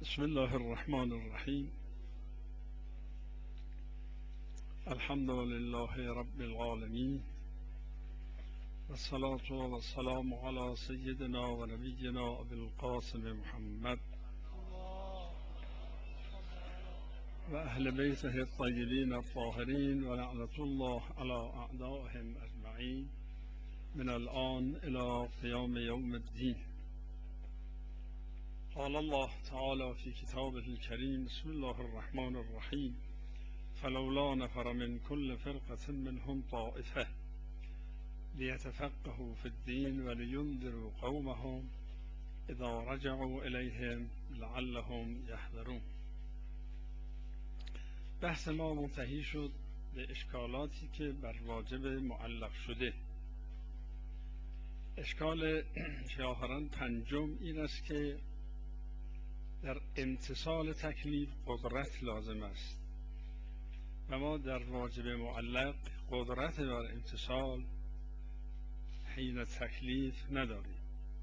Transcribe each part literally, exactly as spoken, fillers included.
بسم الله الرحمن الرحیم. الحمد لله رب العالمین و الصلاة و السلام علی سیدنا و نبینا ابی القاسم محمد و اهل بیته الطیبین الطاهرین و لعنة الله علی اعدائهم اجمعین من الآن الى قیام یوم الدین. قال الله تعالى في كتابه الكريم بسم الله الرحمن الرحيم فلولا نفر من كل فرقة منهم طائفة ليتفقهوا في الدين ولينذروا قومهم إذا رجعوا إليهم لعلهم يحذرون. بحث ما منتهی شد به اشکالاتی که بر واجب معلق شده. اشکال شاهران پنجم این است که در امتثال تکلیف قدرت لازم است و ما در واجب معلق قدرت بر امتثال حین تکلیف نداریم،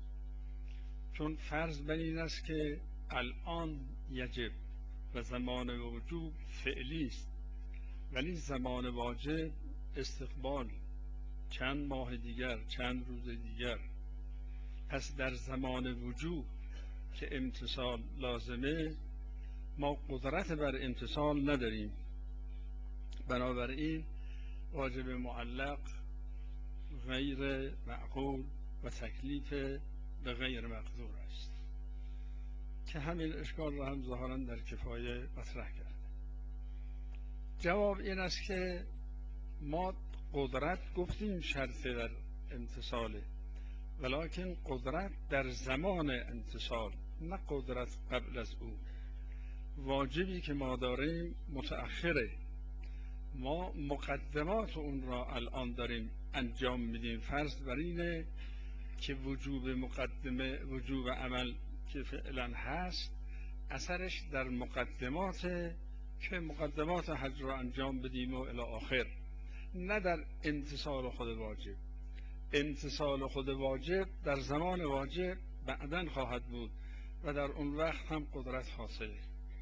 چون فرض بر این است که الان یجب و زمان وجوب فعلی است، ولی زمان واجب استقبال چند ماه دیگر، چند روز دیگر. پس در زمان وجوب که امتثال لازمه ما قدرت بر امتثال نداریم، بنابراین واجب معلق غیر معقول و تکلیف به غیر مقدور است که همین اشکال را هم ظاهرا در کفایه مطرح کرده. جواب این است که ما قدرت گفتیم شرط در امتثاله، ولکن قدرت در زمان امتثال، نه قدرت قبل از او. واجبی که ما داریم متأخره، ما مقدمات اون را الان داریم انجام میدیم. فرض بر اینه که وجوب مقدمه، وجوب عمل که فعلا هست اثرش در مقدمات که مقدمات حج را انجام بدیم و الی آخر، نه در امتثال خود واجب. امتثال خود واجب در زمان واجب بعداً خواهد بود و در اون وقت هم قدرت حاصله.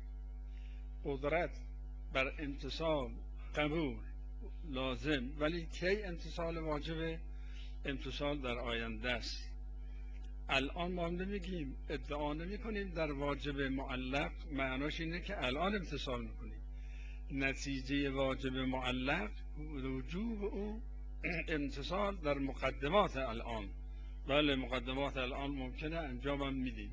قدرت بر امتثال قبول لازم، ولی کی امتثال واجبه؟ امتثال در آینده است. الان ما نمیگیم، ادعا نمی کنیم در واجب معلق معناش اینه که الان امتثال میکنیم. نتیجه واجب معلق وجوب او امتثال در مقدمات الان. بله، مقدمات الان ممکنه انجامم میدیم.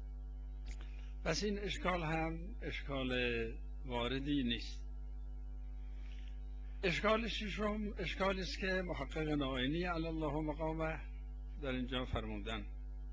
پس این اشکال هم اشکال واردی نیست. اشکال ششم اشکالی است که محقق نائینی علی الله مقامه در اینجا فرمودن،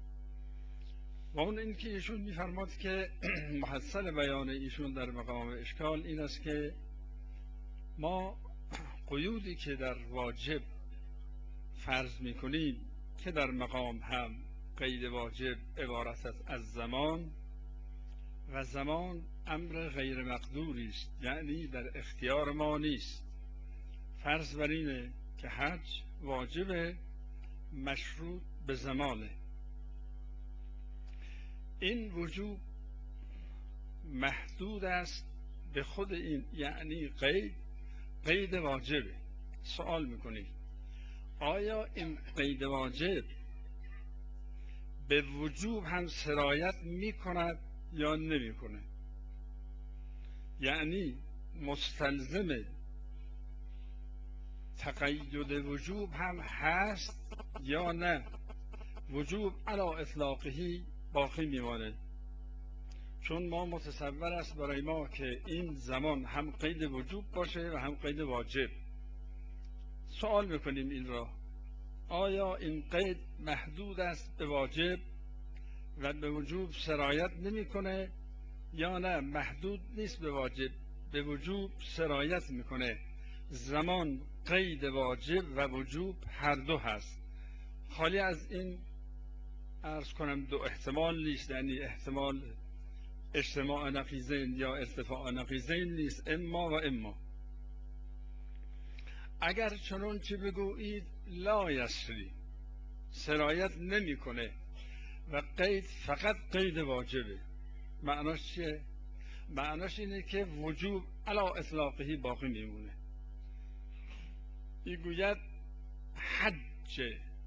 و اون این که ایشون میفرماد که محصل بیان ایشون در مقام اشکال این است که ما قیودی که در واجب فرض میکنیم که در مقام هم قید واجب عبارت است از زمان، و زمان امر غیر مقدوری است، یعنی در اختیار ما نیست. فرض بر اینه که حج واجب مشروط به زمانه. این وجوب محدود است به خود این، یعنی قید قید واجبه. سوال میکنید آیا این قید واجب به وجوب هم سرایت میکند یا نمیکنه؟ یعنی مستلزم تقید وجوب هم هست یا نه؟ وجوب علی اطلاقهی باقی میمانه، چون ما متصور است برای ما که این زمان هم قید وجوب باشه و هم قید واجب. سوال میکنیم این را، آیا این قید محدود است به واجب و به وجوب سرایت نمیکنه، یا نه محدود نیست به واجب، به وجوب سرایت میکنه؟ زمان قید واجب و وجوب هر دو هست. خالی از این عرض کنم دو احتمال نیست، یعنی احتمال اجتماع نقیضین یا ارتفاع نقیضین نیست، اما و اما. اگر چنون چه بگویید لا یسری، سرایت نمیکنه و قید فقط قید واجبه، معناش چیه؟ معناش اینه که وجوب علی اطلاقهی باقی میمونه. میگوید حج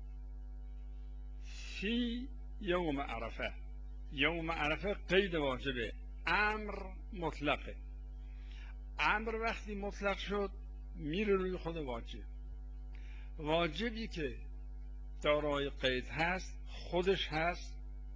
فی یوم عرفه. یوم عرفه قید واجبه، امر مطلقه. امر وقتی مطلق شد میره روی خود واجب. واجبی که دارای قید هست خودش هست،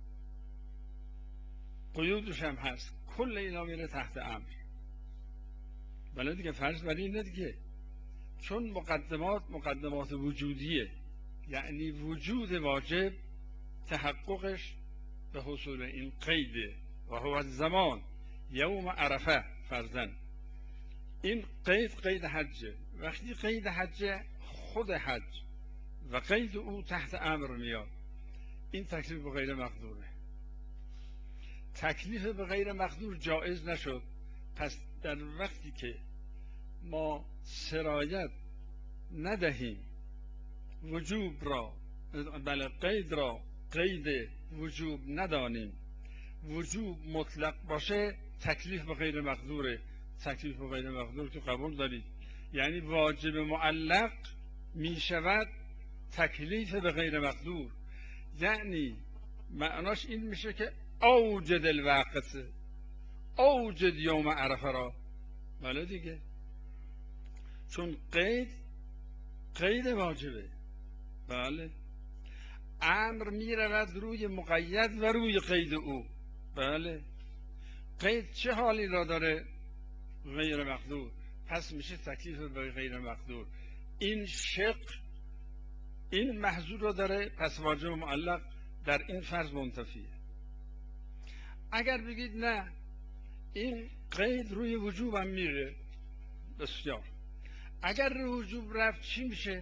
قیودش هم هست، کل اینا میره تحت امر. بله دیگه، فرض بر اینه دیگه، چون مقدمات مقدمات وجودیه، یعنی وجود واجب تحققش به حصول این قیده و هو زمان یوم عرفه. فرضاً این قید قید حجه. وقتی قید حجه، خود حج و قید او تحت امر میاد. این تکلیف به غیر مقدوره. تکلیف به غیر مقدور جایز نشد. پس در وقتی که ما سرایت ندهیم وجوب را، بله قید را قید وجوب ندانیم، وجوب مطلق باشه، تکلیف به غیر مقدوره. تکلیف به غیر مقدور که قبول دارید، یعنی واجب معلق می شود تکلیف به غیر مقدور. یعنی معناش این میشه که اوجد الوقت، اوجد یوم عرفه را. بله دیگه، چون قید قید واجبه. بله، امر می رود روی مقید و روی قید او. بله، قید چه حالی را داره؟ غیر مقدور. پس میشه تکلیف به غیر مقدور. این شق این محظور را داره، پس واجب معلق در این فرض منتفیه. اگر بگید نه، این قید روی وجوب هم میره، بسیار. اگر روی وجوب رفت چی میشه؟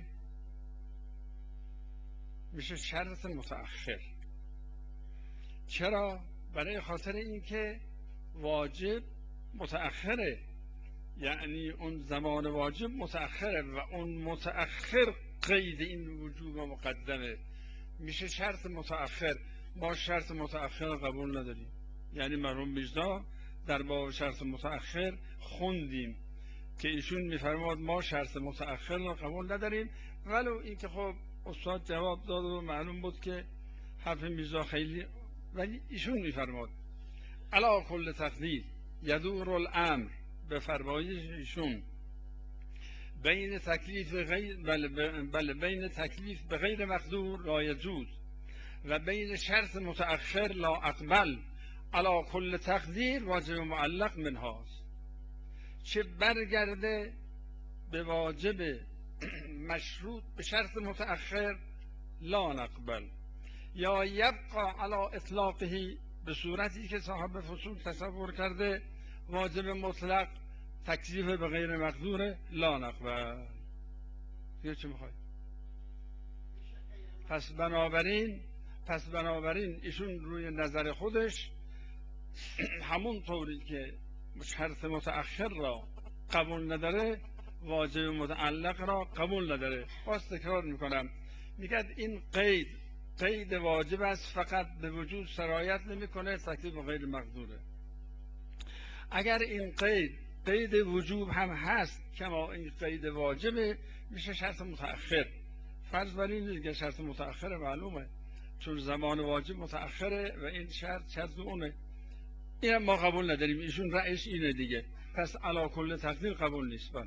میشه شرط متأخر. چرا؟ برای خاطر اینکه واجب متأخره، یعنی اون زمان واجب متأخره و اون متأخر قید این وجوب مقدمه، میشه شرط متأخر. ما شرط متأخر قبول نداریم. یعنی مرحوم میرزا در باب شرط متأخر خوندیم که ایشون میفرماد ما شرط متأخر را قبول نداریم، ولو اینکه خب استاد جواب داد و معلوم بود که حرف میرزا خیلی، ولی ایشون میفرماد علا کل تقدیر یدور الامر، به فرمایش ایشون بین تکلیف غیر بل, بل بین تکلیف به غیر مقدور لا یجوز و بین شرط متأخر لا اقبل علا کل تقدیر واجب معلق منهاست. چه برگرده به واجب مشروط به شرط متأخر لا نقبل، یا یبقى علا اطلاقه، به صورتی که صاحب فصول تصور کرده واجب مطلق تکلیف به غیر مقدور لا نقبل. دیگه چه میخوای؟ پس بنابراین پس بنابراین ایشون روی نظر خودش همون طوری که شرط متأخر را قبول نداره، واجب متعلق را قبول نداره. باز تکرار میکنم، میگه این قید قید واجب است، فقط به وجود سرایت نمیکنه، تکلیف غیر مقدوره. اگر این قید قید وجوب هم هست، کما این قید واجبه، میشه شرط متأخر. فرض بر این دیگه شرط متأخر معلومه، چون زمان واجب متأخره و این شرط شرط اونه. این ما قبول نداریم، ایشون رأیش اینه دیگه. پس علا کل تقدیر قبول نیست. بله،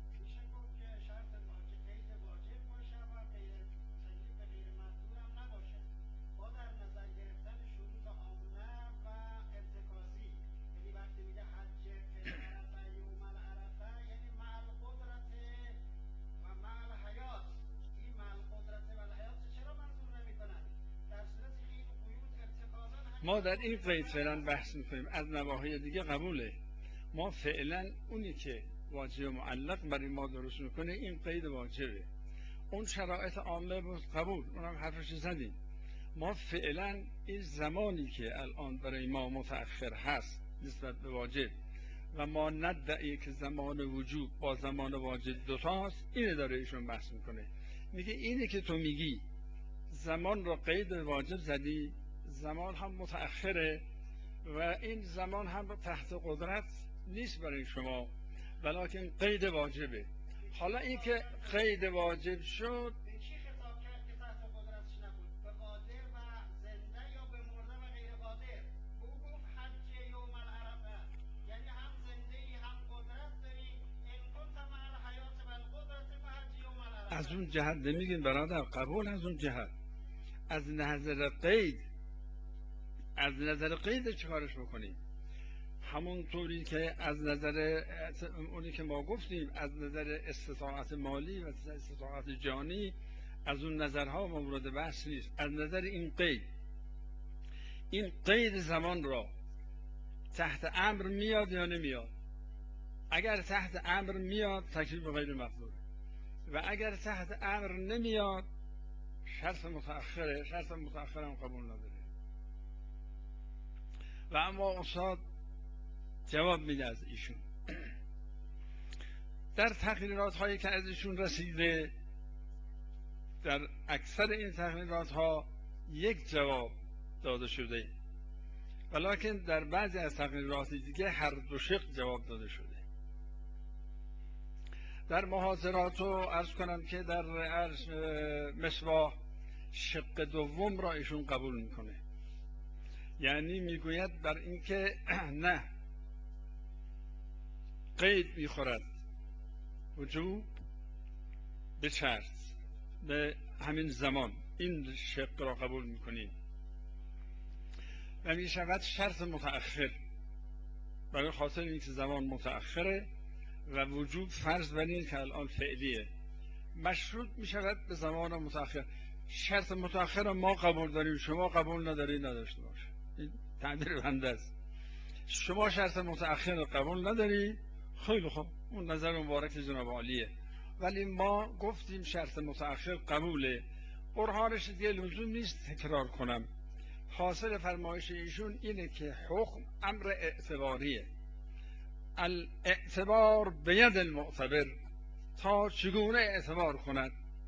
ما در این قید فعلا بحث میکنیم، از نواحی دیگه قبوله. ما فعلا اونی که واجب معلق برای ما درست میکنه این قید واجبه. اون شرایط عامه بود قبول، اونم حرفش زدیم. ما فعلا این زمانی که الان برای ما متأخر هست نسبت به واجب و ما ندعی که زمان وجوب با زمان واجب دوتاست، اینه داره ایشون بحث میکنه. میگه اینه که تو میگی زمان را قید واجب زدی، زمان هم متأخره و این زمان هم تحت قدرت نیست برای شما، بلکه قید واجبه. حالا این که قید واجب شد، به چی خطاب کرد که تحت قدرتش نبود؟ به قادر و زنده یا به مرده و غیر قادر؟ او گفت حج یوم العرفه، یعنی هم زنده ای هم قدرت داری. ان کنت مع الحیات و القدرت فحج یوم العرفه. از اون جهت نمیگین برادر، قبول از اون جهت. از نظر قید، از نظر قید چیکارش بکنیم؟ همونطوری که از نظر اونی که ما گفتیم، از نظر استطاعت مالی و استطاعت جانی، از اون نظرها مورد بحث نیست. از نظر این قید، این قید زمان را تحت امر میاد یا نمیاد؟ اگر تحت امر میاد تکلیف غیر مقدوره، و اگر تحت امر نمیاد شرط متأخره. شرط متأخر هم قبول نداره. و اما استاد جواب میده از ایشون. در تقریرات هایی که از ایشون رسیده، در اکثر این تقریرات ها یک جواب داده شده، ولیکن در بعضی از تقریرات دیگه هر دو شق جواب داده شده. در محاضرات رو عرض کنم که در مصباح شق دوم را ایشون قبول میکنه، یعنی میگوید بر اینکه نه، قید میخورد وجوب به شرط، به همین زمان این شق را قبول میکنیم و میشود شرط متأخر، برای خاطر اینکه زمان متأخره و وجوب فرض بر این که الان فعلیه، مشروط میشود به زمان متأخر. شرط متأخر ما قبول داریم، شما قبول نداری، نداشته باشه. این تعبیر بنده است. شما شرط متأخر قبول نداری، خیلی خوب، اون نظر مبارک جناب عالیه، ولی ما گفتیم شرط متأخر قبوله. برهانش دیگه لزوم نیست تکرار کنم. حاصل فرمایش ایشون اینه که حکم امر اعتباریه. الاعتبار بید المعتبر، تا چگونه اعتبار کند.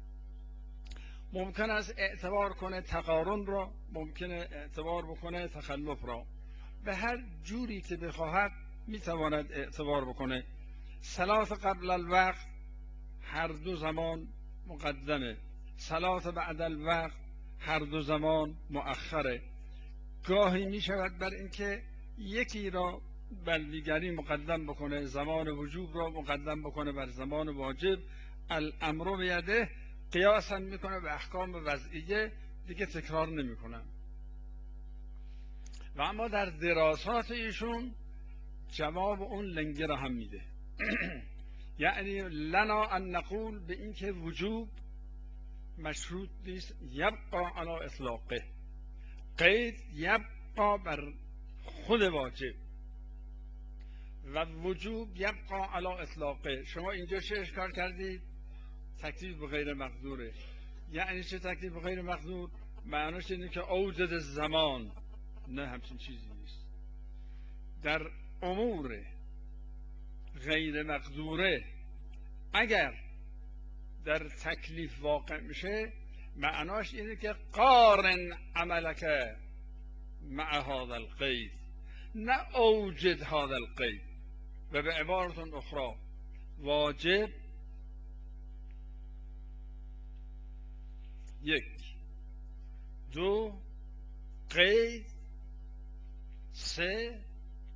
ممکن است اعتبار کنه تقارن را، ممکنه اعتبار بکنه تخلف را، به هر جوری که بخواهد میتواند اعتبار بکنه. صلات قبل الوقت هر دو زمان مقدمه، صلات بعد الوقت هر دو زمان مؤخره. گاهی می شود بر اینکه یکی را بر دیگری مقدم بکنه، زمان وجوب را مقدم بکنه بر زمان واجب. الامر بیده قیاس هم میکنه به احکام وضعیه، دیگه تکرار نمیکنن. و اما در دراسات ایشون جواب اون لنگه را هم میده. یعنی لنا ان نقول به اینکه وجوب مشروط نیست، یبقا علی اطلاقه، قید یبقا بر خود واجب و وجوب یبقا علی اطلاقه. شما اینجا چه اشکال کردید؟ تکلیف به غیر مقدوره. یعنی چه تکلیف به غیر مقدور؟ معناش اینه که اوجد زمان، نه همچین چیزی نیست. در امور غیر مقدوره اگر در تکلیف واقع میشه، معناش اینه که قارن عملک مع هذا القید، نه اوجد هذا القید. و به عبارت اخرى واجب یک، دو، قید سه،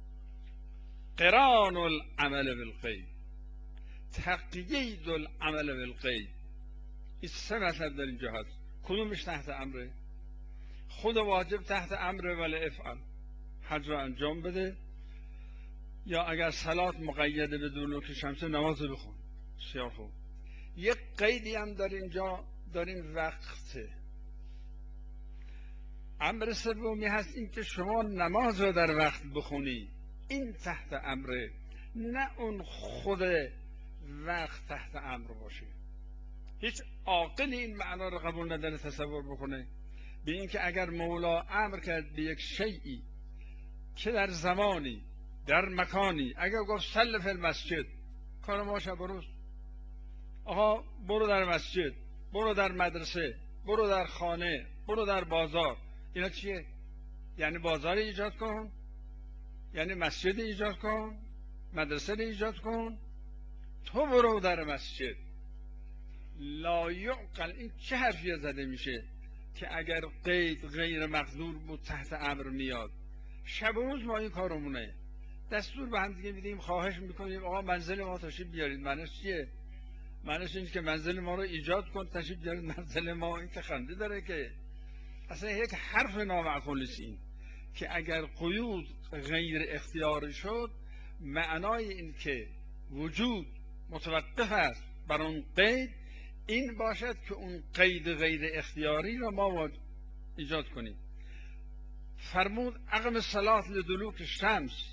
قران العمل بالقید، تقیید العمل بالقید. این سه مطلب در اینجا هست. کدومش تحت امره؟ خود واجب تحت امره، ولی افعل، حج را انجام بده، یا اگر صلات مقیده به دلوک شمس نماز بخون. بسیار خوب. یک قیدی هم در اینجا داریم، وقته. امر سومی هست این که شما نماز رو در وقت بخونی، این تحت امره، نه اون خود وقت تحت امر باشه. هیچ عاقلی این معنا رو قبول نداره تصور بکنه به اینکه اگر مولا امر کرد به یک شیئی که در زمانی در مکانی، اگر گفت صلی فی المسجد، کار ما شب و روز، آقا برو در مسجد، برو در مدرسه، برو در خانه، برو در بازار، اینا چیه؟ یعنی بازار ایجاد کن؟ یعنی مسجد ایجاد کن، مدرسه رو ایجاد کن، تو برو در مسجد. لا یعقل، این چه حرفی زده میشه که اگر قید غیر مقدور بود تحت امر میاد؟ شب و روز ما این کارمونه، دستور به هم دیگه میدیم، خواهش میکنیم آقا منزل ما تشریف بیارید. معنیش چیه؟ معنیش این که منزل ما رو ایجاد کن، تشریف بیارید منزل ما. این که خنده داره که اصلا یک حرف نامعقول است. این که اگر قیود غیر اختیاری شد، معنای این که وجود متوقف است بر اون قید، این باشد که اون قید غیر اختیاری را ما ایجاد کنیم. فرمود اقم الصلاة لدلوک الشمس،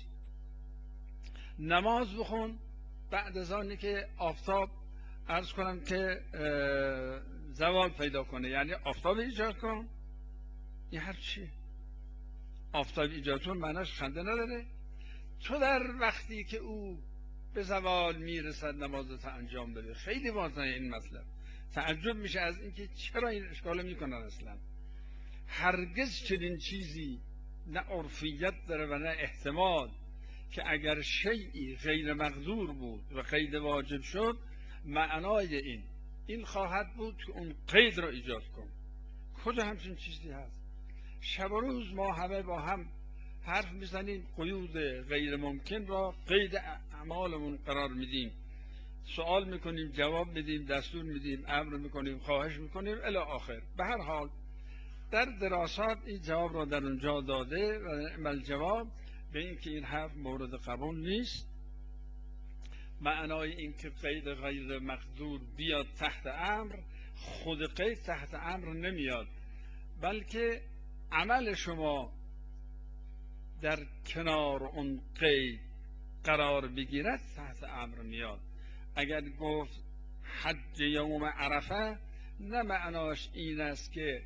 نماز بخون بعد از آنی که آفتاب عرض کنم که زوال پیدا کنه، یعنی آفتاب ایجاد کن. این هر چی آفتاب ایجاد کن معناش خنده نداره. تو در وقتی که او به زوال میرسد نمازت انجام بده. خیلی واضحه این مطلب. تعجب میشه از اینکه چرا این اشکال میکنن. اصلا هرگز چنین چیزی نه عرفیت داره و نه احتمال که اگر شیئی غیر مقدور بود و قید واجب شد، معنای این این خواهد بود که اون قید را ایجاد کن. کجا همچین چیزی هست؟ شب و روز ما همه با هم حرف میزنیم، قیود غیر ممکن را قید اعمالمون قرار میدیم، سوال میکنیم، جواب میدیم، دستور میدیم، امر میکنیم، خواهش میکنیم الی آخر. به هر حال در دراسات این جواب را در اونجا داده و نعم الجواب به این که این حرف مورد قبول نیست. معنای این که قید غیر مقدور بیاد تحت امر، خود قید تحت امر نمیاد، بلکه عمل شما در کنار اون قید قرار بگیرد تحت امر میاد. اگر گفت حج یوم عرفه، نه معناش این است که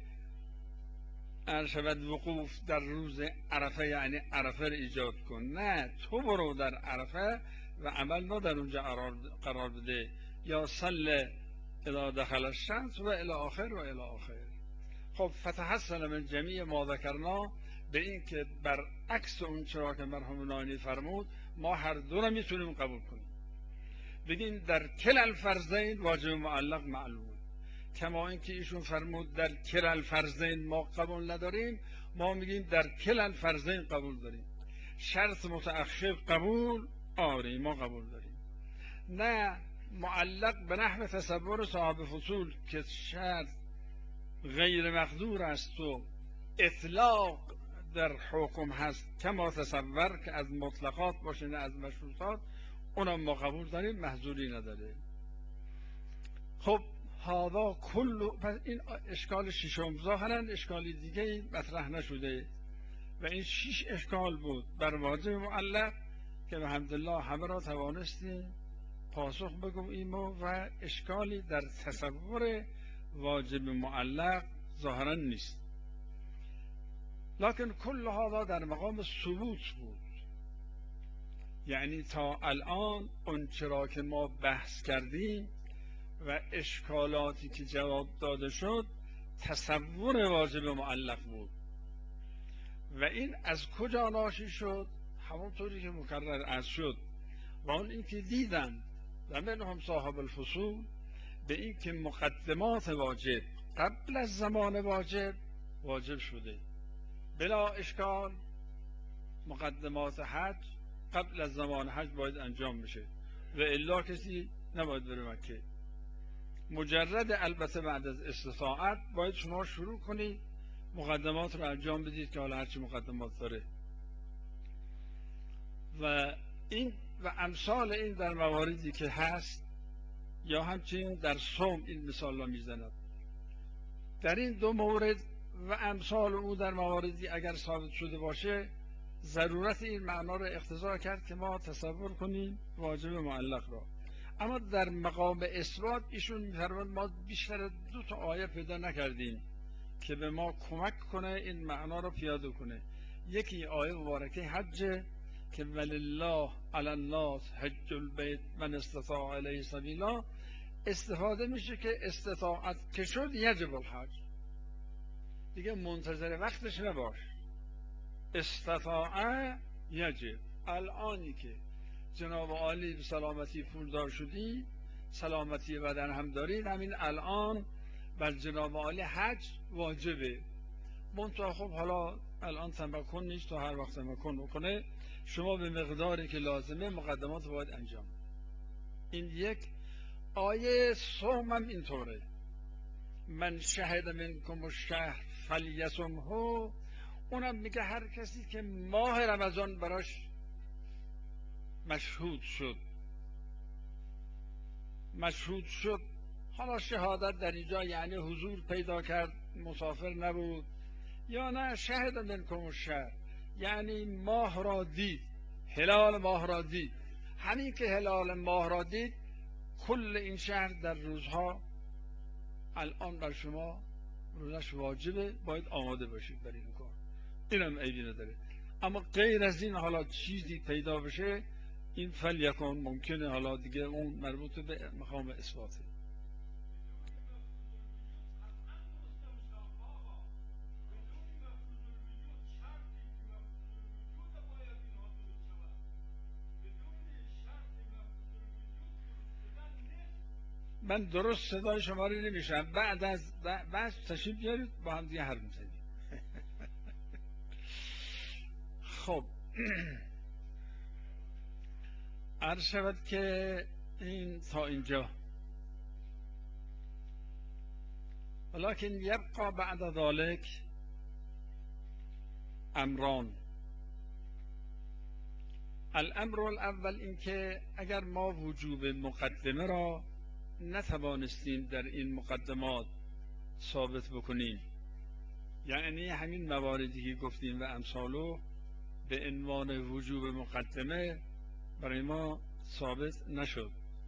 ارشد وقوف در روز عرفه یعنی عرفه رو ایجاد کن. نه، تو برو در عرفه و عمل ما در اونجا قرار بده. یا صل اذا دخل الشمس و الی آخر و الی آخر. خب فتحصل من جمیع ما ذکرنا، به این که برعکس اون چرا که مرحوم نانی فرمود، ما هر دو رو میتونیم قبول کنیم. بگیم در کل الفرضین واجب معلق معلوم، کما اینکه ایشون فرمود در کل الفرضین ما قبول نداریم، ما میگیم در کل الفرضین قبول داریم. شرط متأخر قبول آره ما قبول داریم. نه معلق به نحو تصور صاحب فصول که شرط غیر مقدور است و اطلاق در حکم هست کما تصور که از مطلقات باشه نه از مشروطات، اونم ما قبول داریم، محذوری نداره. خب هذا کل، پس این اشکال ششم. ظاهرا اشکالی دیگه مطرح نشده و این شش اشکال بود بر واجب معلق که الحمدلله همه را توانستیم پاسخ بگوییم و اشکالی در تصور واجب معلق ظاهرا نیست. لکن کل هذا در مقام ثبوت بود، یعنی تا الان اون چرا که ما بحث کردیم و اشکالاتی که جواب داده شد تصور واجب معلق بود. و این از کجا ناشی شد؟ همونطوری که مکرر عرض شد و اون این که دیدن و منهم صاحب الفصول به این که مقدمات واجب قبل از زمان واجب واجب شده. بلا اشکال مقدمات حج قبل از زمان حج باید انجام بشه و الا کسی نباید بره مکه. مجرد البته بعد از استطاعت باید شما شروع کنید مقدمات رو انجام بدید که حالا هرچی مقدمات داره. و این و امثال این در مواردی که هست، یا همچنین در صوم این مثال را میزند. در این دو مورد و امثال او در مواردی اگر ثابت شده باشه، ضرورت این معنا را اقتضا کرد که ما تصور کنیم واجب معلق را. اما در مقام اثبات ایشون می‌فرماید ما بیشتر دو تا آیه پیدا نکردیم که به ما کمک کنه این معنا را پیاده کنه. یکی آیه مبارکه حج که ولله علی الناس حج البیت من استطاع الیه سبیلا، استفاده میشه که استطاعت که شد یجب الحج، دیگه منتظر وقتش نباش، استطاع یجب. الانی که جناب عالی به سلامتی پولدار شدی، سلامتی بدن هم دارید، همین الان بر جناب عالی حج واجبه. منتها خب حالا الان تمکن نیست، تا هر وقت تمکن بکنه شما به مقداری که لازمه مقدمات باید انجام. این یک آیه صوم هم اینطوره، من شهد منکم الشهر فلیصمه، اونم میگه هر کسی که ماه رمضان براش مشهود شد مشهود شد حالا شهادت در اینجا یعنی حضور پیدا کرد، مسافر نبود، یا نه شهد منکم الشهر یعنی ماه را دید، هلال ماه را دید. همین که هلال ماه را دید، کل این شهر در روزها الان بر شما روزش واجبه، باید آماده باشید برای این کار، اینم عیبی نداره. اما غیر از این حالا چیزی پیدا بشه، این فلیکن ممکنه حالا دیگه اون مربوط به مقام اثباته. من درست صدای شما رو نمیشم، بعد از بعد تشریف بیارید با هم دیگه حرف میزنیم. خب عرض شود که این تا اینجا، ولکن یبقى بعد ذلك امران. الامر الاول این که اگر ما وجوب مقدمه را نتوانستیم در این مقدمات ثابت بکنیم، یعنی همین مواردی که گفتیم و امثالو به عنوان وجوب مقدمه برای ما ثابت نشد،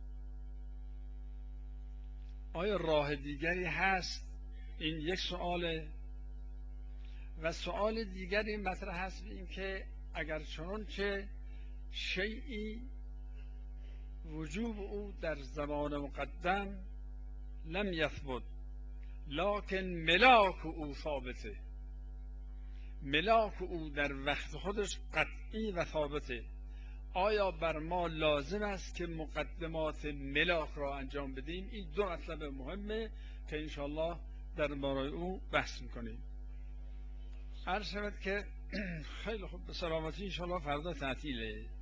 آیا راه دیگری هست؟ این یک سؤاله. و سؤال دیگری مطرح هست، این که اگر چنانچه شیئی وجوب او در زمان مقدم لم یثبت لکن ملاک او ثابته، ملاک او در وقت خودش قطعی و ثابته، آیا بر ما لازم است که مقدمات ملاک را انجام بدیم؟ این دو مطلب مهمه که انشاءالله در باره او بحث میکنیم. عرض شود که خیلی خوب، به سلامتی انشاءالله فردا تعطیله.